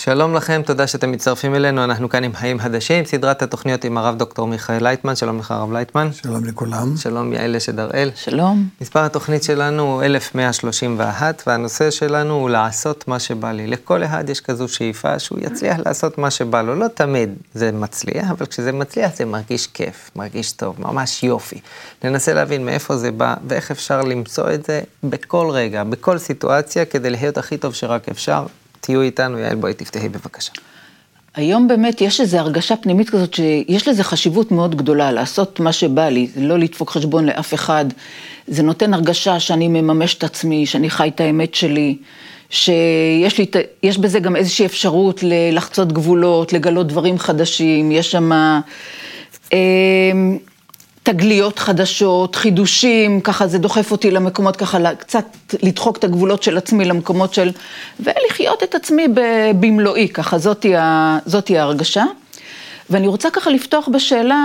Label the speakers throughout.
Speaker 1: שלום לכם, תודה שאתם מצטרפים אלינו, אנחנו כאן עם חיים חדשים, סדרת התוכניות עם הרב דוקטור מיכאל לייטמן, שלום לך הרב לייטמן.
Speaker 2: שלום לכולם.
Speaker 1: שלום יעל אשד הראל.
Speaker 3: שלום.
Speaker 1: מספר התוכנית שלנו הוא 1131, והנושא שלנו הוא לעשות מה שבא לי. לכל אחד יש כזו שאיפה שהוא יצליח לעשות מה שבא לו, לא תמיד זה מצליח, אבל כשזה מצליח זה מרגיש כיף, מרגיש טוב, ממש יופי. ננסה להבין מאיפה זה בא ואיך אפשר למצוא את זה בכל רגע, בכל סיטואציה, כדי להיות הכי טוב שרק אפשר. תהיו איתנו, יעל, בואי תפתחי בבקשה.
Speaker 3: היום באמת יש איזו הרגשה פנימית כזאת שיש לזה חשיבות מאוד גדולה, לעשות מה שבא לי, לא לדפוק חשבון לאף אחד, זה נותן הרגשה שאני מממש את עצמי, שאני חי את האמת שלי, שיש בזה גם איזושהי אפשרות לחצות גבולות, לגלות דברים חדשים, יש שם תגליות חדשות, חידושים, ככה זה דוחף אותי למקומות, ככה קצת לדחוק את הגבולות של עצמי למקומות של, ולחיות את עצמי במלואי, ככה זאתי ההרגשה. ואני רוצה ככה לפתוח בשאלה,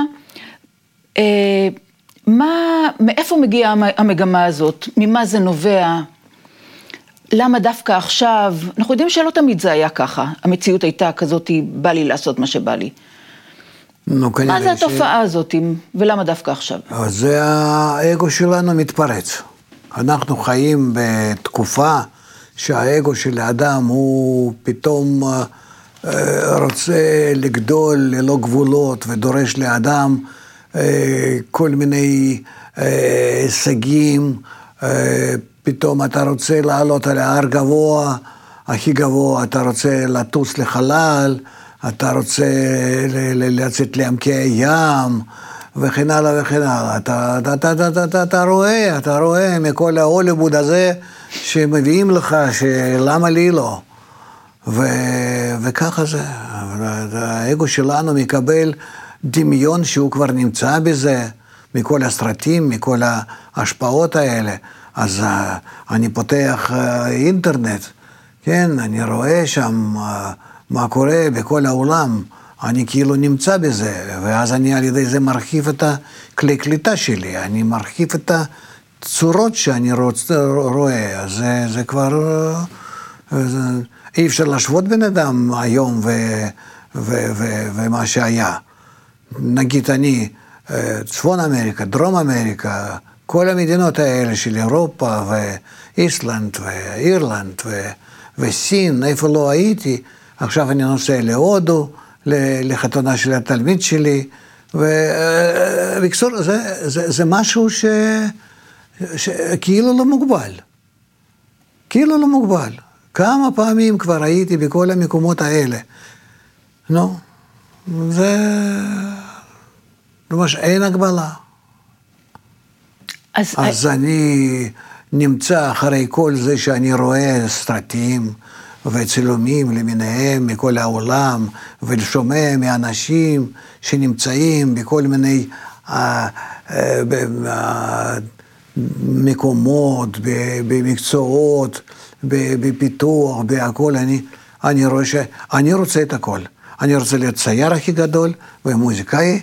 Speaker 3: מאיפה מגיעה המגמה הזאת? ממה זה נובע? למה דווקא עכשיו? אנחנו יודעים שלא תמיד זה היה ככה, המציאות הייתה כזאת, בא לי לעשות מה שבא לי. מה זה התופעה הזאת, ולמה דווקא עכשיו?
Speaker 2: זה האגו שלנו מתפרץ. אנחנו חיים בתקופה שהאגו של האדם הוא פתאום רוצה לגדול ללא גבולות, ודורש לאדם כל מיני הישגים. פתאום אתה רוצה לעלות על ההר גבוה, הכי גבוה, אתה רוצה לטוס לחלל, אתה רוצה לצאת לעמקי הים, וכן הלאה וכן הלאה. אתה רואה מכל ההוליווד הזה שמביאים לך שלמה לי לא. וככה זה. האגו שלנו מקבל דמיון שהוא כבר נמצא בזה, מכל הסרטים, מכל ההשפעות האלה. אז אני פותח אינטרנט, כן, אני רואה שם מה קורה בכל העולם, אני כאילו נמצא בזה, ואז אני על ידי זה מרחיב את הכלי קליטה שלי, אני מרחיב את הצורות שאני רואה, אז זה כבר, אי אפשר להשוות בן אדם היום ומה שהיה. נגיד אני, צפון אמריקה, דרום אמריקה, כל המדינות האלה של אירופה ואיסלנד ואירלנד וסין, איפה לא הייתי, עכשיו אני נוסע להודו, לחתונה של התלמיד שלי, ובקצור, זה משהו שכאילו לא מוגבל. כאילו לא מוגבל. כמה פעמים כבר הייתי בכל המקומות האלה. נו, זה ממש אין הגבלה. אז אני נמצא אחרי כל זה שאני רואה סרטים וצילומים למיניהם מכל העולם, ושומע מאנשים שנמצאים בכל מיני מקומות, במקצועות, בפיתוח, בהכל. אני רואה שאני רוצה את הכל. אני רוצה להיות צייר הכי גדול, ומוזיקאי,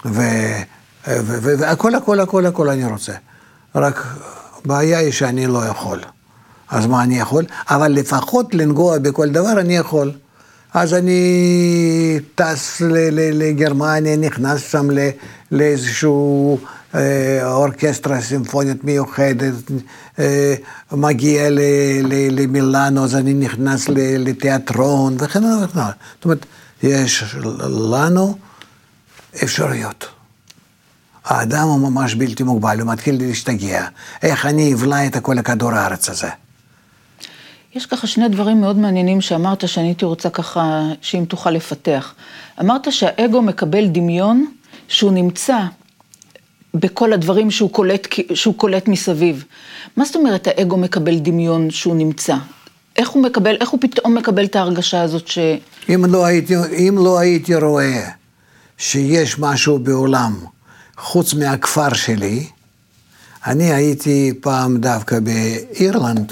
Speaker 2: והכל, הכל אני רוצה. רק בעיה היא שאני לא יכול. אז מה אני יכול? אבל לפחות לנגוע בכל דבר אני יכול. אז אני טס לגרמניה, נכנס שם לאיזשהו אורקסטרה סימפונית מיוחדת, מגיע למילאנו, אז אני נכנס לתיאטרון, וכן הלאה וכן הלאה. זאת אומרת, יש לנו אפשרויות. האדם הוא ממש בלתי מוגבל, הוא מתחיל להשתגע. איך אני אבלע את כל הכדור הארץ הזה?
Speaker 3: יש ככה שני דברים מאוד מעניינים שאמרת שאני הייתי רוצה ככה, שאם תוכל לפתח. אמרת שהאגו מקבל דמיון שהוא נמצא בכל הדברים שהוא קולט מסביב. מה זאת אומרת האגו מקבל דמיון שהוא נמצא? איך הוא פתאום מקבל את ההרגשה הזאת ש...
Speaker 2: אם לא הייתי רואה שיש משהו בעולם חוץ מהכפר שלי, אני הייתי פעם דווקא באירלנד,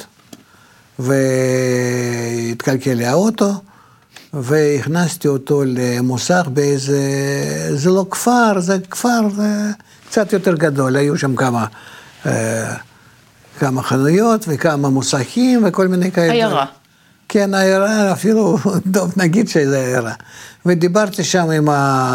Speaker 2: והתקלקל לי האוטו, והכנסתי אותו למוסך באיזה, זה לא כפר, זה כפר קצת יותר גדול, היו שם כמה חנויות וכמה מוסכים וכל מיני כאלה.
Speaker 3: עיירה.
Speaker 2: כן, העירה אפילו, טוב, נגיד שזה העירה. ודיברתי שם עם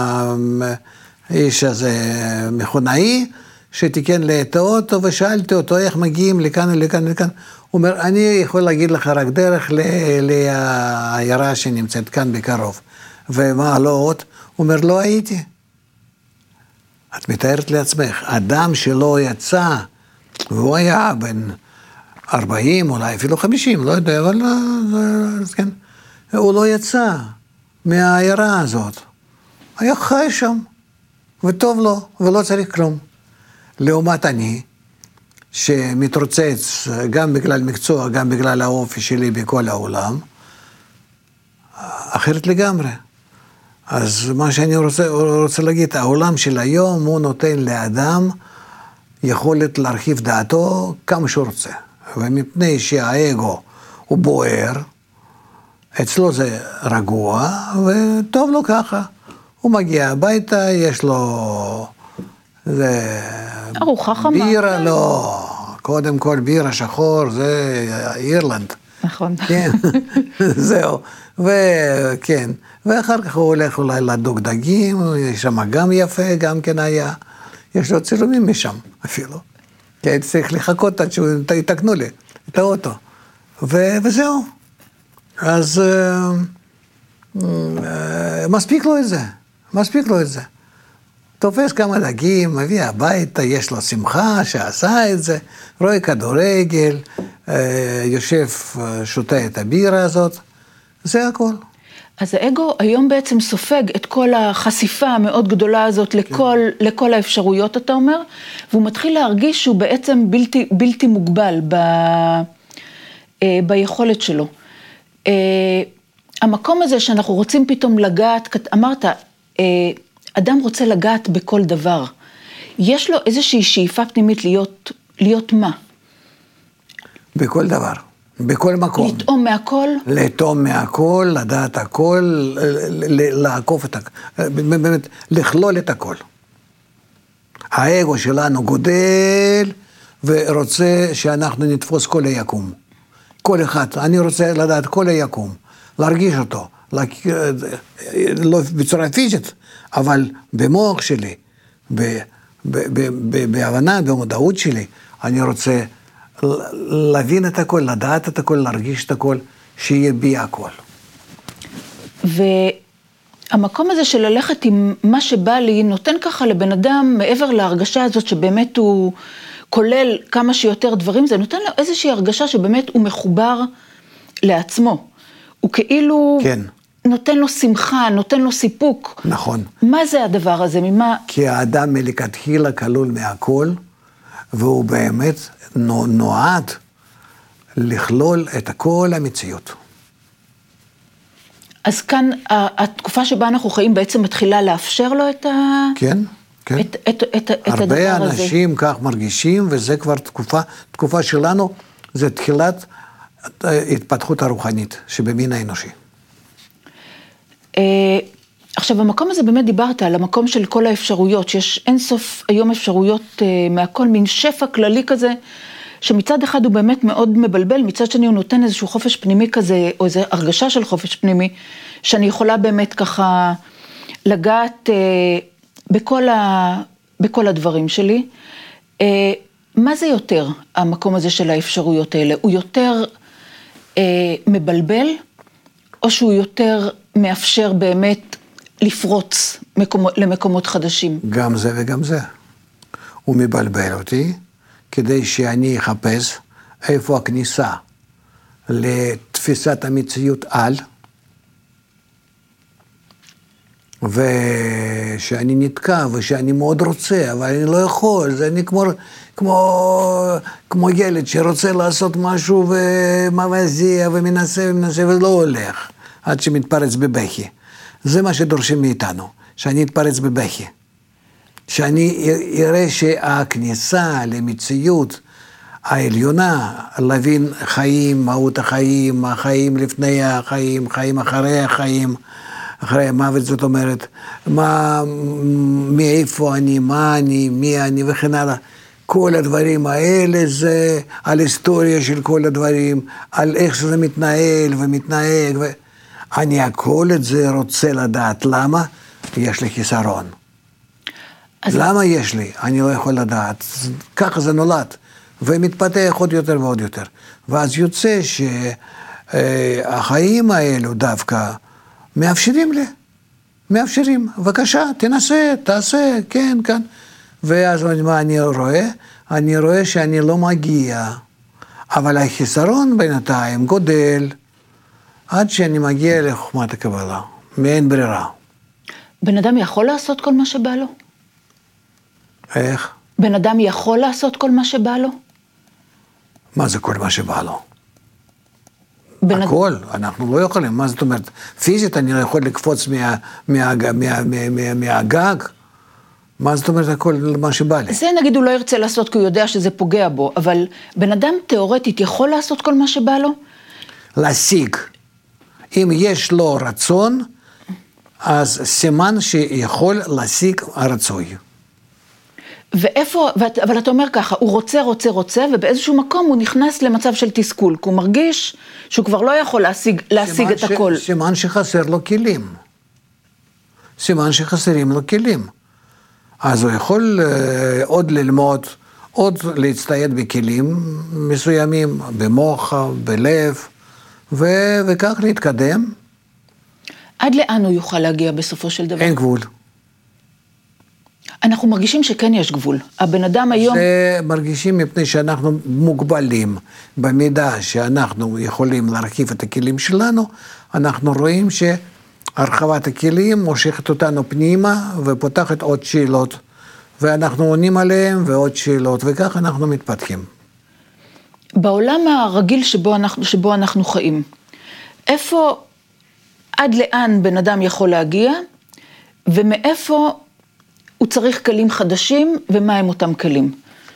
Speaker 2: האיש הזה, מכונאי, שתיקן לי את האוטו, ושאלתי אותו איך מגיעים לכאן, לכאן, לכאן. הוא אומר, אני יכול להגיד לך רק דרך לעיירה שנמצאת כאן בקרוב. ומה, לא עוד? הוא אומר, לא הייתי. את מתארת לעצמך, אדם שלא יצא, והוא היה בן 40, אולי אפילו 50, לא יודע, אבל כן. הוא לא יצא מהעיירה הזאת. היה חי שם, וטוב לו, ולא צריך כלום. לעומת אני, שמתרוצץ גם בגלל מקצוע, גם בגלל האופי שלי בכל העולם, אחרת לגמרי. אז מה שאני רוצה להגיד, העולם של היום הוא נותן לאדם יכולת להרחיב דעתו כמה שהוא רוצה. ומפני שהאגו הוא בוער, אצלו זה רגוע, וטוב לו ככה. הוא מגיע הביתה, יש לו
Speaker 3: ארוחה חמה.
Speaker 2: בירה, לא. קודם כל בירה שחור, זה אירלנד.
Speaker 3: נכון.
Speaker 2: כן, זהו. וכן, ואחר כך הוא הולך אולי לדוג דגים, יש שם גם יפה, גם כן היה. יש לו צילומים משם אפילו. כן, צריך לחכות עד שיתקנו לי את האוטו. וזהו. אז מספיק לו את זה. מספיק לו את זה. תופס כמה דגים, מביא הביתה, יש לו שמחה שעשה את זה, רואה כדורגל, יושב, שותה את הבירה הזאת, זה הכל.
Speaker 3: אז האגו היום בעצם סופג את כל החשיפה המאוד גדולה הזאת לכל האפשרויות, אתה אומר, והוא מתחיל להרגיש שהוא בעצם בלתי מוגבל ביכולת שלו. המקום הזה שאנחנו רוצים פתאום לגעת, אמרת, אדם רוצה לגעת בכל דבר. יש לו איזושהי שאיפה פנימית להיות מה?
Speaker 2: בכל דבר, בכל מקום.
Speaker 3: לטעום מהכל?
Speaker 2: לטעום מהכל, לדעת הכל, לעקוף את הכל, באמת, לכלול את הכל. האגו שלנו גודל, ורוצה שאנחנו נתפוס כל היקום. כל אחד, אני רוצה לדעת כל היקום, להרגיש אותו, לא בצורה פיזית, אבל במוח שלי, בהבנה, במודעות שלי, אני רוצה להבין את הכל, לדעת את הכל, להרגיש את הכל, שיהיה בי הכל.
Speaker 3: והמקום הזה של ללכת עם מה שבא לי, נותן ככה לבן אדם, מעבר להרגשה הזאת שבאמת הוא כולל כמה שיותר דברים, זה נותן לו איזושהי הרגשה שבאמת הוא מחובר לעצמו. הוא כאילו
Speaker 2: כן.
Speaker 3: נותן לו שמחה, נותן לו סיפוק.
Speaker 2: נכון.
Speaker 3: מה זה הדבר הזה? ממה?
Speaker 2: כי האדם מלכתחילה כלול מהכל, והוא באמת נועד לכלול את כל המציאות.
Speaker 3: אז כאן התקופה שבה אנחנו חיים בעצם מתחילה לאפשר לו את
Speaker 2: כן, כן.
Speaker 3: את הדבר הזה.
Speaker 2: הרבה אנשים כך מרגישים, וזה כבר תקופה שלנו, זה תחילת התפתחות הרוחנית שבמין האנושי.
Speaker 3: עכשיו, המקום הזה באמת דיברת על המקום של כל האפשרויות, שיש אינסוף היום אפשרויות מהכל, מין שפע כללי כזה, שמצד אחד הוא באמת מאוד מבלבל, מצד שני הוא נותן איזשהו חופש פנימי כזה, או איזו הרגשה של חופש פנימי, שאני יכולה באמת ככה לגעת בכל הדברים שלי. מה זה יותר, המקום הזה של האפשרויות האלה? הוא יותר מבלבל, או שהוא יותר מאפשר באמת לפרוץ למקומות חדשים?
Speaker 2: גם זה וגם זה. הוא מבלבל אותי, כדי שאני אחפש איפה הכניסה לתפיסת המציאות על, ושאני נתקע, ושאני מאוד רוצה, אבל אני לא יכול, זה אני כמו ילד שרוצה לעשות משהו ומבזיע ומנסה ולא הולך, עד שמתפרץ בבכי. זה מה שדורשים מאיתנו, שאני אתפרץ בבכי. שאני אראה שהכניסה למציאות העליונה, להבין חיים, מהות החיים, החיים לפני החיים, חיים אחרי החיים, אחרי המוות, זאת אומרת, מאיפה אני, מה אני, מי אני וכן הלאה. כל הדברים האלה זה על היסטוריה של כל הדברים, על איך שזה מתנהל ומתנהג. אני הכל את זה רוצה לדעת. למה? יש לי חיסרון. למה יש לי? אני לא יכול לדעת. ככה זה נולד. ומתפתח עוד יותר ועוד יותר. ואז יוצא שהחיים האלו דווקא מאפשרים לי. מאפשרים. בבקשה, תנסה, תעשה, כן, כאן. ואז מה אני רואה? אני רואה שאני לא מגיע. אבל החיסרון בינתיים גודל, עד שאני מגיע לחוכמת הקבלה. מאין ברירה.
Speaker 3: בן אדם יכול לעשות כל מה שבא לו?
Speaker 2: איך?
Speaker 3: בן אדם יכול לעשות כל מה שבא לו?
Speaker 2: מה זה כל מה שבא לו? הכל, אנחנו לא יכולים. מה זאת אומרת? פיזית אני לא יכול לקפוץ מהגג? מה זאת אומרת הכל מה שבא לי?
Speaker 3: זה נגיד הוא לא ירצה לעשות כי הוא יודע שזה פוגע בו, אבל בן אדם תיאורטית יכול לעשות כל מה שבא לו?
Speaker 2: להשיג. אם יש לו רצון, אז סימן שיכול להשיג הרצוי.
Speaker 3: ואיפה, אבל אתה אומר ככה, הוא רוצה, ובאיזשהו מקום הוא נכנס למצב של תסכול, כי הוא מרגיש שהוא כבר לא יכול להשיג את הכל.
Speaker 2: סימן שחסר לו כלים. סימן שחסרים לו כלים. אז הוא יכול עוד ללמוד, עוד להצטייד בכלים מסוימים, במוח, בלב, וכך להתקדם.
Speaker 3: עד לאן הוא יוכל להגיע בסופו של דבר?
Speaker 2: אין גבול.
Speaker 3: אנחנו מרגישים שכן יש גבול. הבן אדם היום...
Speaker 2: זה מרגישים מפני שאנחנו מוגבלים. במידה שאנחנו יכולים להרחיב את הכלים שלנו, אנחנו רואים שהרחבת הכלים מושכת אותנו פנימה ופותחת עוד שאלות. ואנחנו עונים עליהם ועוד שאלות, וכך אנחנו מתפתחים.
Speaker 3: בעולם הרגיל שבו אנחנו חיים, איפה, עד לאן בן אדם יכול להגיע, ומאיפה הוא צריך כלים חדשים, ומה הם אותם כלים?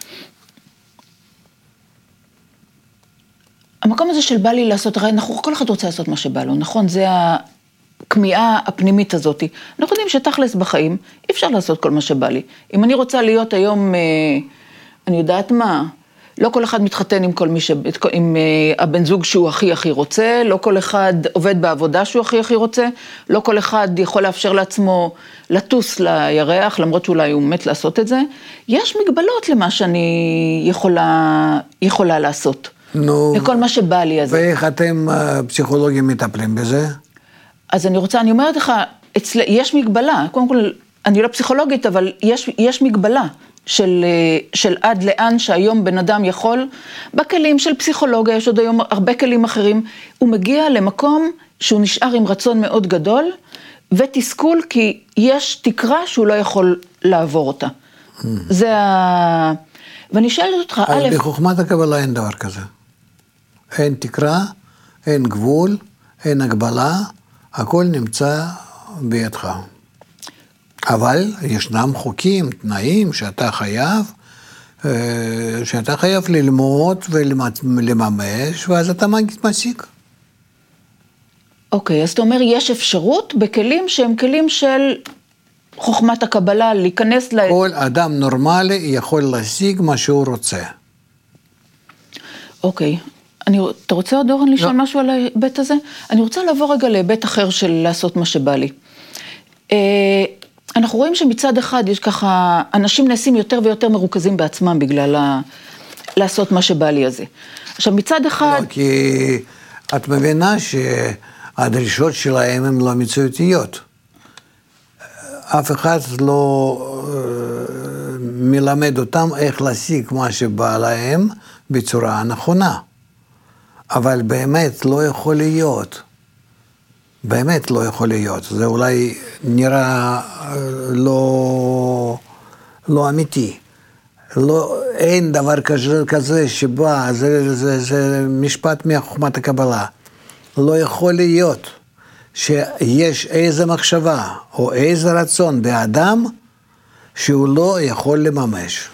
Speaker 3: המקום הזה של בא לי לעשות, הרי כל אחד רוצה לעשות מה שבא לו, נכון? זה הכמיהה הפנימית הזאת. אנחנו יודעים שתכלס בחיים, אי אפשר לעשות כל מה שבא לי. אם אני רוצה להיות היום, אני יודעת מה, לא כל אחד מתחתן עם הבן זוג שהוא הכי רוצה, לא כל אחד עובד בעבודה שהוא הכי רוצה, לא כל אחד יכול לאפשר לעצמו לטוס לירח, למרות שאולי הוא מת לעשות את זה. יש מגבלות למה שאני יכולה לעשות.
Speaker 2: נו,
Speaker 3: לכל מה שבא לי הזה.
Speaker 2: ואיך אתם פסיכולוגים מטפלים בזה?
Speaker 3: אז אני אומרת לך, יש מגבלה, קודם כל, אני לא פסיכולוגית, אבל יש מגבלה. של עד לאן שהיום בן אדם יכול, בכלים של פסיכולוגיה, יש עוד היום הרבה כלים אחרים, הוא מגיע למקום שהוא נשאר עם רצון מאוד גדול, ותסכול כי יש תקרה שהוא לא יכול לעבור אותה. זה ואני שואלת אותך,
Speaker 2: אז בחוכמת הקבלה אין דבר כזה. אין תקרה, אין גבול, אין הגבלה, הכל נמצא בידך. אבל ישנם חוקים, תנאים שאתה חייב ללמוד ולממש, ואז אתה משיג.
Speaker 3: אוקיי, אז אתה אומר, יש אפשרות בכלים שהם כלים של חוכמת הקבלה, להיכנס
Speaker 2: כל אדם נורמלי יכול להשיג מה שהוא רוצה.
Speaker 3: אוקיי. אתה רוצה עוד אורן לשאול משהו על ההיבט הזה? אני רוצה לעבור רגע להיבט אחר של לעשות מה שבא לי. אנחנו רואים שמצד אחד יש ככה, אנשים נעשים יותר ויותר מרוכזים בעצמם בגלל לעשות מה שבא לי הזה. עכשיו מצד אחד...
Speaker 2: לא, כי את מבינה שהדרישות שלהם הן לא מציאותיות. אף אחד לא מלמד אותם איך להשיג מה שבא להם בצורה נכונה. אבל באמת לא יכול להיות. באמת לא יכול להיות. זה אולי נראה לא אמיתי. אין דבר כזה שבא, זה משפט מחוכמת הקבלה. לא יכול להיות שיש איזו מחשבה או איזה רצון באדם שהוא לא יכול לממש.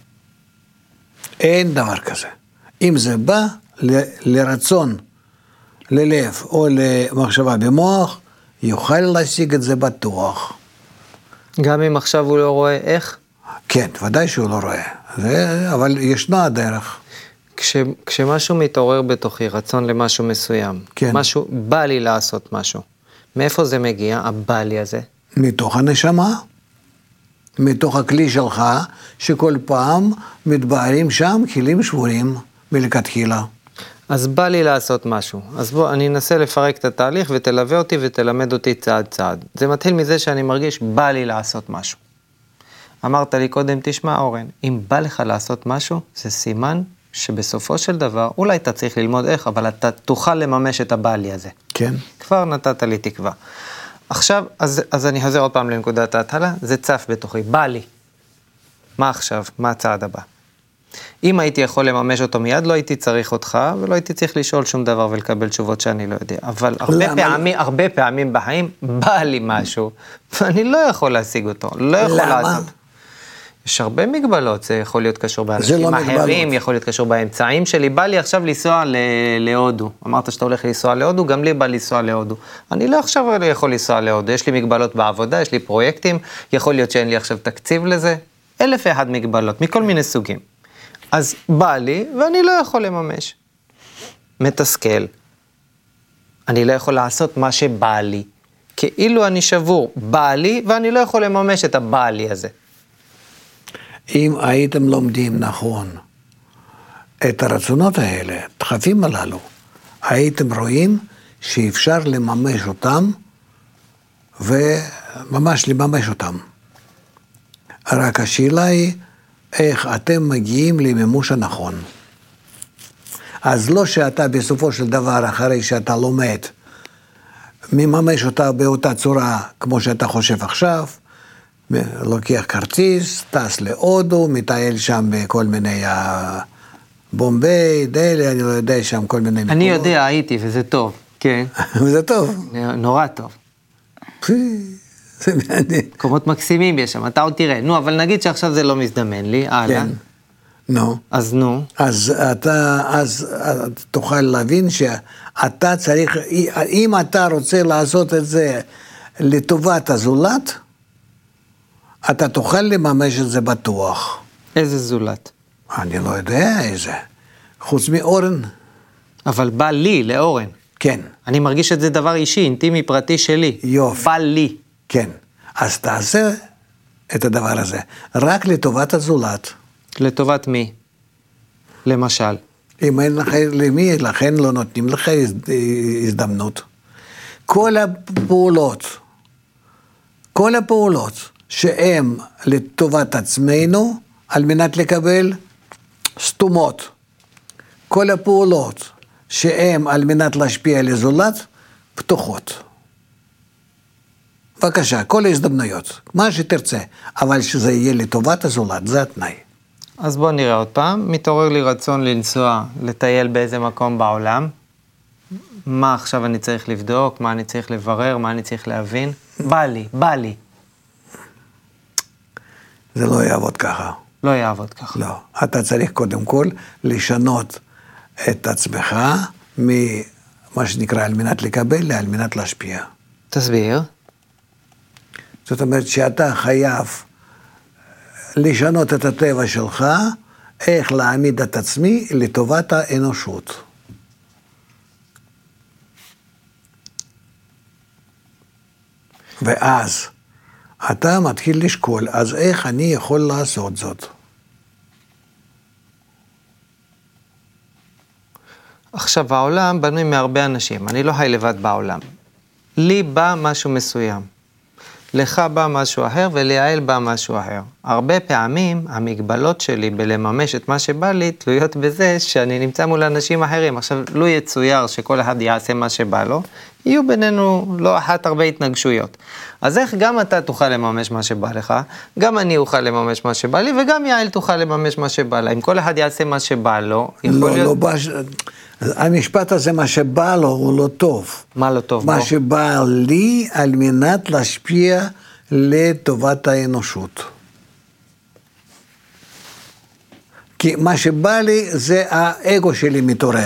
Speaker 2: אין דבר כזה. אם זה בא לרצון, ללב או למחשבה במוח, יוכל להשיג את זה בטוח.
Speaker 1: גם אם עכשיו הוא לא רואה איך?
Speaker 2: כן, ודאי שהוא לא רואה, אבל ישנה הדרך.
Speaker 1: כשמשהו מתעורר בתוכי, רצון למשהו מסוים,
Speaker 2: כן.
Speaker 1: משהו, בא לי לעשות משהו, מאיפה זה מגיע, הבא לי הזה?
Speaker 2: מתוך הנשמה, מתוך הכלי שלך, שכל פעם מתבהרים שם כלים שבורים מלכתחילה.
Speaker 1: אז בא לי לעשות משהו, אז בוא, אני אנסה לפרק את התהליך ותלווה אותי ותלמד אותי צעד צעד. זה מתחיל מזה שאני מרגיש, בא לי לעשות משהו. אמרת לי קודם, תשמע אורן, אם בא לך לעשות משהו, זה סימן שבסופו של דבר, אולי אתה צריך ללמוד איך, אבל אתה תוכל לממש את הבא לי הזה.
Speaker 2: כן.
Speaker 1: כבר נתת לי תקווה. עכשיו, אז אני חוזר עוד פעם לנקודת ההתחלה, זה צף בתוכי, בא לי. מה עכשיו? מה הצעד הבא? אם הייתי יכול לממש אותו מיד, לא הייתי צריך אותך, ולא הייתי צריך לשאול שום דבר ולקבל תשובות שאני לא יודע. אבל הרבה פעמים בחיים, בא לי משהו, ואני לא יכול להשיג אותו, לא יכול לעשות. יש הרבה מגבלות, זה יכול להיות קשור באנשים אחרים, יכול להיות קשור באמצעים שלי, בא לי עכשיו לנסוע להודו. אמרת שאתה הולך לנסוע להודו, גם לי בא לנסוע להודו. אני לא עכשיו יכול לנסוע להודו, יש לי מגבלות בעבודה, יש לי פרויקטים, יכול להיות שאין לי עכשיו תקציב לזה, 1,001 מגבלות, מכל מיני סוגים. אז בא לי, ואני לא יכול לממש. מתסכל. אני לא יכול לעשות מה שבא לי. כאילו אני שבור, בא לי, ואני לא יכול לממש את הבא לי הזה.
Speaker 2: אם הייתם לומדים נכון את הרצונות האלה, דחפים הללו, הייתם רואים שאפשר לממש אותם, וממש לממש אותם. רק השאלה היא, איך אתם מגיעים למימוש הנכון. אז לא שאתה בסופו של דבר, אחרי שאתה לומד, מממש אותה באותה צורה כמו שאתה חושב עכשיו, לוקח כרטיס, טס להודו, מטייל שם בכל מיני בומביי, דלי, אני לא יודע שם כל מיני מקומות.
Speaker 1: אני יודע, הייתי, וזה טוב, כן.
Speaker 2: וזה טוב.
Speaker 1: נורא טוב.
Speaker 2: זה מעניין.
Speaker 1: מקומות מקסימים יש שם, אתה עוד תראה. נו, אבל נגיד שעכשיו זה לא מזדמן לי, הלאה.
Speaker 2: כן. נו.
Speaker 1: אז נו.
Speaker 2: אז תוכל להבין שאתה צריך, אם אתה רוצה לעשות את זה לטובת הזולת, אתה תוכל לממש את זה בטוח.
Speaker 1: איזה זולת?
Speaker 2: אני לא יודע איזה. חוץ מאורן.
Speaker 1: אבל בא לי, לאורן.
Speaker 2: כן.
Speaker 1: אני מרגיש את זה דבר אישי, אינטימי, פרטי שלי.
Speaker 2: יופי.
Speaker 1: בא לי.
Speaker 2: כן. אז תעשה את הדבר הזה. רק לטובת הזולת.
Speaker 1: לטובת מי? למשל.
Speaker 2: אם אין לך למי, לכן לא נותנים לך הזדמנות. כל הפעולות שהן לטובת עצמנו, על מנת לקבל סתומות. כל הפעולות שהן על מנת להשפיע על הזולת, פתוחות. בבקשה, כל ההזדמנויות, מה שתרצה, אבל שזה יהיה לטובת הזולת, זה התנאי.
Speaker 1: אז בוא נראה עוד פעם, מתעורר לי רצון לנסוע, לטייל באיזה מקום בעולם, מה עכשיו אני צריך לבדוק, מה אני צריך לברר, מה אני צריך להבין, בא לי.
Speaker 2: זה לא יעבוד ככה.
Speaker 1: לא יעבוד ככה.
Speaker 2: לא, אתה צריך קודם כל לשנות את עצמך ממה שנקרא על מנת לקבל, על מנת להשפיע.
Speaker 1: תסביר.
Speaker 2: זאת אומרת שאתה חייב לשנות את הטבע שלך, איך להעמיד את עצמי לטובת האנושות. ואז אתה מתחיל לשקול, אז איך אני יכול לעשות זאת?
Speaker 1: עכשיו, העולם בנוי מהרבה אנשים, אני לא חי לבד בעולם. לי בא משהו מסוים. לך בא משהו אחר וליעל בא משהו אחר. הרבה פעמים המגבלות שלי בלממש את מה שבא לי תלויות בזה שאני נמצא מול אנשים אחרים. עכשיו, לא יצויר שכל אחד יעשה מה שבא לו, יהיו בינינו לא אחת הרבה התנגשויות. אז איך גם אתה תוכל לממש מה שבא לך, גם אני אוכל לממש מה שבא לי, וגם יעל תוכל לממש מה שבא לה. אם כל אחד יעשה מה שבא לו, יכול להיות...
Speaker 2: המשפט הזה, מה שבא לו, הוא לא טוב.
Speaker 1: מה לא טוב?
Speaker 2: מה שבא לי על מנת להשפיע לטובת האנושות. כי מה שבא לי זה האגו שלי מתעורר.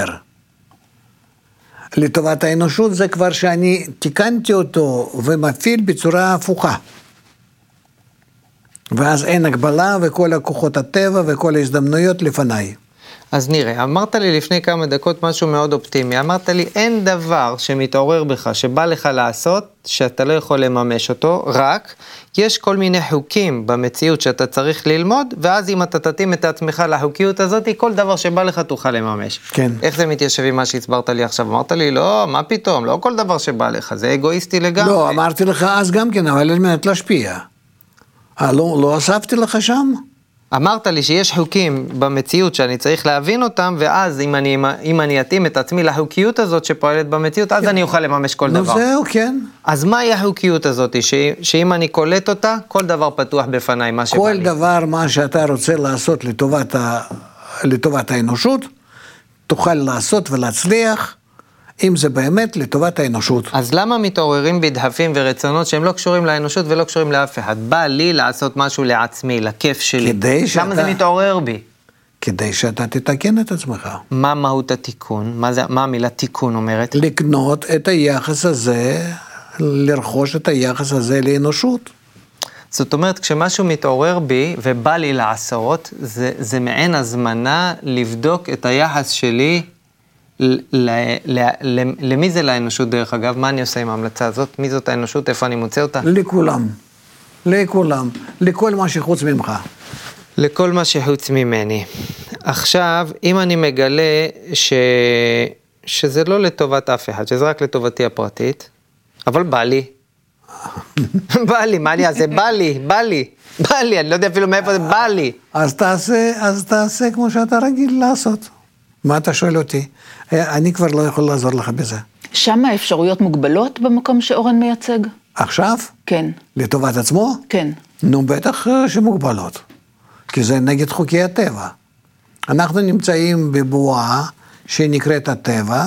Speaker 2: לטובת האנושות זה כבר שאני תיקנתי אותו ומפעיל בצורה הפוכה. ואז אין הגבלה וכל הכוחות הטבע וכל ההזדמנויות לפניי.
Speaker 1: אז נראה, אמרת לי לפני כמה דקות משהו מאוד אופטימי, אמרת לי אין דבר שמתעורר בך, שבא לך לעשות, שאתה לא יכול לממש אותו, רק יש כל מיני חוקים במציאות שאתה צריך ללמוד, ואז אם אתה תתאים את עצמך לחוקיות הזאת, כל דבר שבא לך תוכל לממש.
Speaker 2: כן.
Speaker 1: איך זה מתיישב עם מה שהסברת לי עכשיו? אמרת לי, לא, מה פתאום, לא כל דבר שבא לך, זה אגואיסטי לגמרי.
Speaker 2: לא, אמרתי לך אז גם כן, אבל על מנת להשפיע. לא אספתי לך שם?
Speaker 1: אמרת לי שיש חוקים במציאות שאני צריך להבין אותם, ואז אם אני אתאים את עצמי לחוקיות הזאת שפועלת במציאות, אז אני אוכל לממש כל דבר.
Speaker 2: נו זהו, כן.
Speaker 1: אז מהי החוקיות הזאת, שאם אני קולט אותה, כל דבר פתוח בפניי, מה שבא לי?
Speaker 2: כל דבר מה שאתה רוצה לעשות לטובת האנושות, תוכל לעשות ולהצליח, אם זה באמת לטובת האנושות.
Speaker 1: אז למה מתעוררים בדחפים ורצונות שהם לא קשורים לאנושות ולא קשורים לאף אחד? בא לי לעשות משהו לעצמי, לכיף שלי. למה זה מתעורר בי?
Speaker 2: כדי שאתה תתקן את עצמך.
Speaker 1: מה מהות התיקון? מה המילה תיקון אומרת?
Speaker 2: לקנות את היחס הזה, לרכוש את היחס הזה לאנושות.
Speaker 1: זאת אומרת, כשמשהו מתעורר בי ובא לי לעשות, זה מעין הזמנה לבדוק את היחס שלי, למי זה לאנושות דרך אגב? מה אני עושה עם ההמלצה הזאת? מי זאת האנושות? איפה אני מוצא אותה?
Speaker 2: לכולם, לכל מה שחוץ ממך.
Speaker 1: לכל מה שחוץ ממני. עכשיו, אם אני מגלה שזה לא לטובת אף אחד, שזה רק לטובתי הפרטית, אבל בא לי. בא לי, מה לי? אז זה בא לי, אני לא יודע אפילו מאיפה זה בא לי.
Speaker 2: אז תעשה כמו שאתה רגיל לעשות. מה אתה שואל אותי? אני כבר לא יכול לעזור לך בזה.
Speaker 3: שם האפשרויות מוגבלות במקום שאורן מייצג?
Speaker 2: עכשיו?
Speaker 3: כן.
Speaker 2: לטובת עצמו?
Speaker 3: כן.
Speaker 2: נו, בטח שמוגבלות. כי זה נגד חוקי הטבע. אנחנו נמצאים בבועה שנקראת הטבע,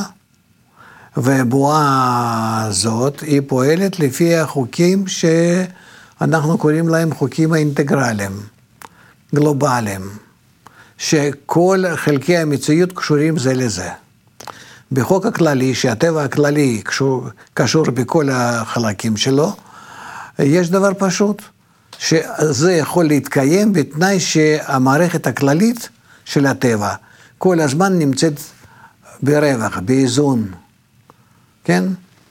Speaker 2: ובועה הזאת היא פועלת לפי החוקים שאנחנו קוראים להם חוקים האינטגרליים, גלובליים. שכל חלקי המציאות קשורים זה לזה. בחוק הכללי, שהטבע הכללי קשור בכל החלקים שלו, יש דבר פשוט, שזה יכול להתקיים בתנאי שהמערכת הכללית של הטבע כל הזמן נמצאת ברווח, באיזון, כן?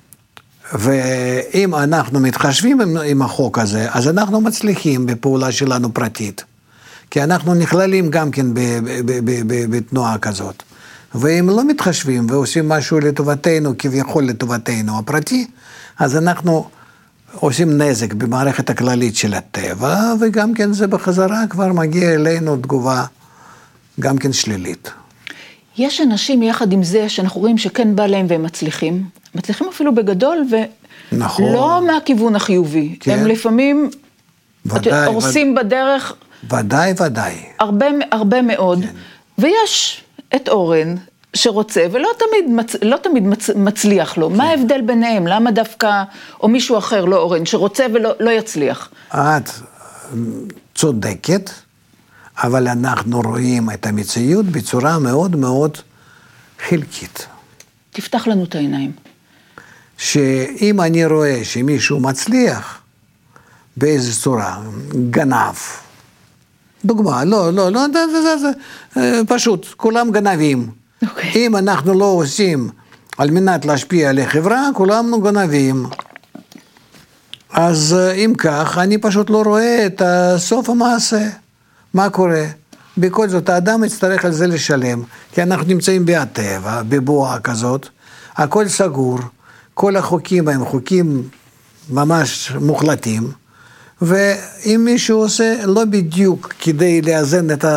Speaker 2: ואם אנחנו מתחשבים עם החוק הזה, אז אנחנו מצליחים בפעולה שלנו פרטית. כי אנחנו נכללים גם כן בתנועה כזאת. ואם לא מתחשבים ועושים משהו לטובתנו, כביכול לטובתנו הפרטי, אז אנחנו עושים נזק במערכת הכללית של הטבע, וגם כן זה בחזרה כבר מגיע אלינו תגובה גם כן שלילית.
Speaker 3: יש אנשים יחד עם זה שאנחנו רואים שכן בא להם והם מצליחים אפילו בגדול,
Speaker 2: נכון.
Speaker 3: ולא מהכיוון החיובי. כן. הם לפעמים הורסים בדרך...
Speaker 2: ודאי.
Speaker 3: הרבה מאוד, כן. ויש את אורן שרוצה, ולא תמיד מצליח לו. כן. מה ההבדל ביניהם? למה דווקא, או מישהו אחר, לא אורן, שרוצה ולא יצליח?
Speaker 2: את צודקת, אבל אנחנו רואים את המציאות בצורה מאוד מאוד חלקית.
Speaker 3: תפתח לנו את העיניים.
Speaker 2: שאם אני רואה שמישהו מצליח, באיזו צורה, גנב, דוגמה, לא, פשוט, כולם גנבים.
Speaker 3: Okay.
Speaker 2: אם אנחנו לא עושים על מנת להשפיע על החברה, כולנו גנבים. אז אם כך, אני פשוט לא רואה את סוף המעשה. מה קורה? בכל זאת, האדם יצטרך על זה לשלם, כי אנחנו נמצאים בטבע, בבועה כזאת, הכל סגור, כל החוקים הם חוקים ממש מוחלטים, ואם מישהו עושה לא בדיוק כדי לאזן את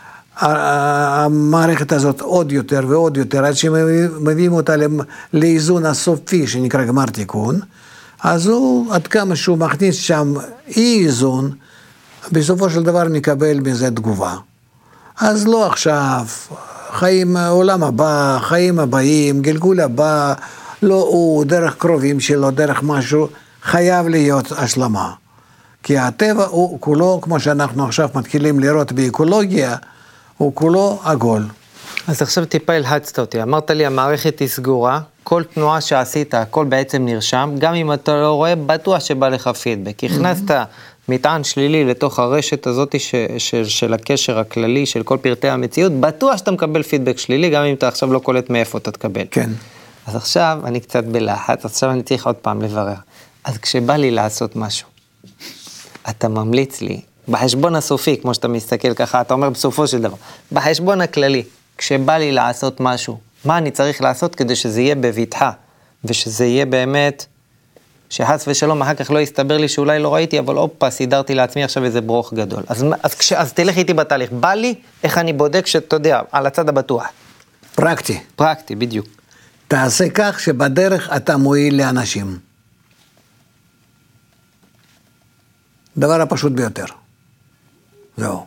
Speaker 2: המערכת הזאת עוד יותר ועוד יותר, עד שמביאים אותה לאיזון הסופי שנקרא גמר תיקון, אז הוא עד כמה שהוא מכניס שם אי איזון, בסופו של דבר מקבל מזה תגובה. אז לא עכשיו, חיים עולם הבא, חיים הבאים, גלגול הבא, לא הוא, דרך קרובים שלו, דרך משהו, חייב להיות השלמה. כי הטבע הוא כולו, כמו שאנחנו עכשיו מתחילים לראות באקולוגיה, הוא כולו עגול.
Speaker 1: אז עכשיו טיפה הלחצת אותי, אמרת לי המערכת היא סגורה, כל תנועה שעשית, הכל בעצם נרשם, גם אם אתה לא רואה, בטוח שבא לך פידבק. הכנסת מטען שלילי לתוך הרשת הזאת של הקשר הכללי, של כל פרטי המציאות, בטוח שאתה מקבל פידבק שלילי, גם אם אתה עכשיו לא קולט מאיפה אתה תקבל.
Speaker 2: כן.
Speaker 1: אז עכשיו אני קצת בלחץ, עכשיו אני צריך עוד פעם לברר. אז כשבא לי לעשות משהו, אתה ממליץ לי, בחשבון הסופי, כמו שאתה מסתכל ככה, אתה אומר בסופו של דבר, בחשבון הכללי, כשבא לי לעשות משהו, מה אני צריך לעשות כדי שזה יהיה בביטחה, ושזה יהיה באמת, שחס ושלום אחר כך לא יסתבר לי שאולי לא ראיתי, אבל אופה, סידרתי לעצמי עכשיו איזה ברוך גדול. אז תלך איתי בתהליך, בא לי, איך אני בודק שאתה יודע, על הצד הבטוח.
Speaker 2: פרקטי.
Speaker 1: פרקטי, בדיוק.
Speaker 2: תעשה כך שבדרך אתה מועיל לאנשים. דבר הפשוט ביותר. זהו.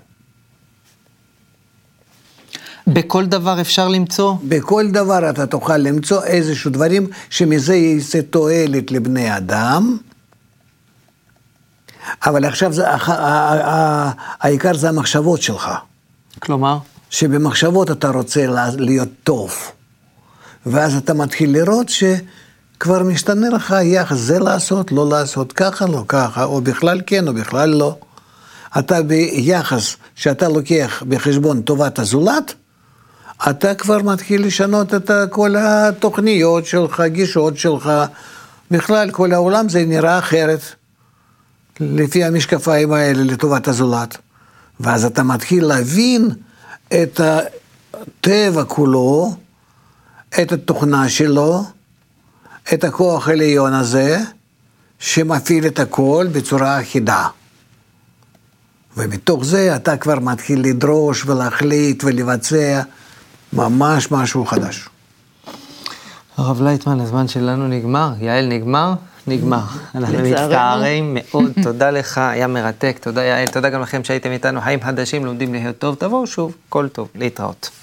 Speaker 1: בכל דבר אפשר למצוא?
Speaker 2: בכל דבר אתה תוכל למצוא איזשהו דברים שמזה יעשה תועלת לבני אדם, אבל עכשיו העיקר זה המחשבות שלך.
Speaker 1: כלומר?
Speaker 2: שבמחשבות אתה רוצה להיות טוב, ואז אתה מתחיל לראות שכבר משתנה לך יחס, זה לעשות, לא לעשות, ככה, לא ככה, או בכלל כן, או בכלל לא. אתה ביחס שאתה לוקח בחשבון טובת הזולת, אתה כבר מתחיל לשנות את כל התוכניות שלך, גישות שלך, בכלל כל העולם זה נראה אחרת, לפי המשקפיים האלה לטובת הזולת. ואז אתה מתחיל להבין את הטבע כולו, את התוכנה שלו, את הכוח העליון הזה, שמפעיל את הכל בצורה אחידה. ומתוך זה אתה כבר מתחיל לדרוש ולהחליט ולבצע ממש משהו חדש.
Speaker 1: הרב לייטמן, הזמן שלנו נגמר, יעל נגמר? נגמר. אנחנו
Speaker 3: לצערנו.
Speaker 1: מצטערים מאוד, תודה לך, היה מרתק, תודה יעל, תודה גם לכם שהייתם איתנו, חיים חדשים, לומדים להיות טוב, תבואו שוב, כל טוב, להתראות.